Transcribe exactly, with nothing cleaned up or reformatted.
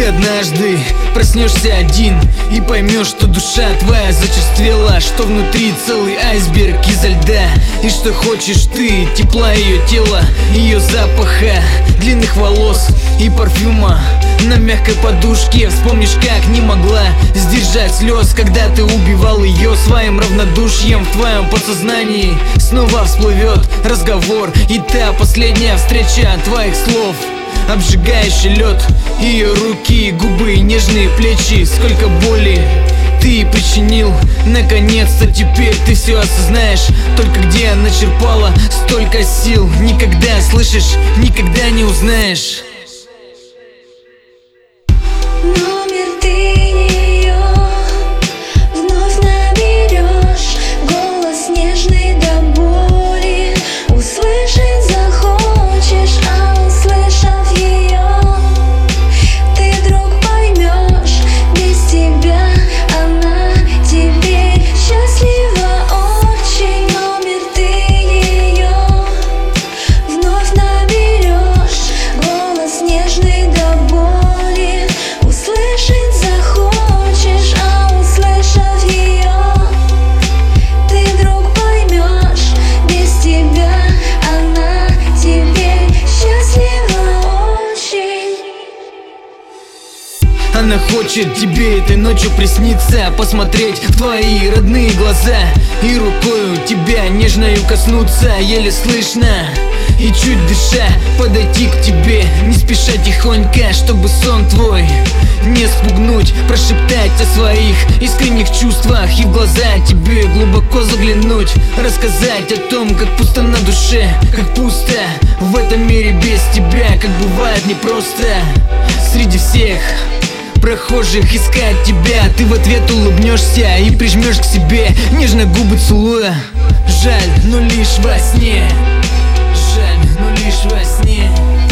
Ты однажды проснешься один и поймешь, что душа твоя зачерствела, что внутри целый айсберг изо льда, и что хочешь ты тепла ее тела, ее запаха, длинных волос и парфюма на мягкой подушке. Вспомнишь, как не могла сдержать слез, когда ты убивал ее своим равнодушием. В твоем подсознании снова всплывет разговор и та последняя встреча твоих слов. Обжигающий лед, ее руки, губы, нежные плечи. Сколько боли ты причинил. Наконец-то теперь ты все осознаешь. Только где она черпала столько сил. Никогда, слышишь, никогда не узнаешь. Номер ты ее вновь наберешь, голос нежный до боли услышать захочешь, а услышав ее, ты вдруг поймешь, без тебя она теперь счастлива очень. Номер ты ее вновь наберешь, голос нежный до боли услышать захочешь, а услышав ее, ты вдруг поймешь, без тебя она теперь счастлива очень. Она хочет тебе этой ночью присниться, посмотреть в твои родные глаза и рукою тебя нежною коснуться, еле слышно и чуть дыша подойти к тебе, не спеша тихонько, чтобы сон твой не спугнуть, прошептать о своих искренних чувствах и в глаза тебе глубоко заглянуть, рассказать о том, как пусто на душе, как пусто в этом мире без тебя, как бывает непросто среди всех прохожих искать тебя. Ты в ответ улыбнешься и прижмешь к себе, нежно губы целуя. Жаль, но лишь во сне. Жаль, но лишь во сне.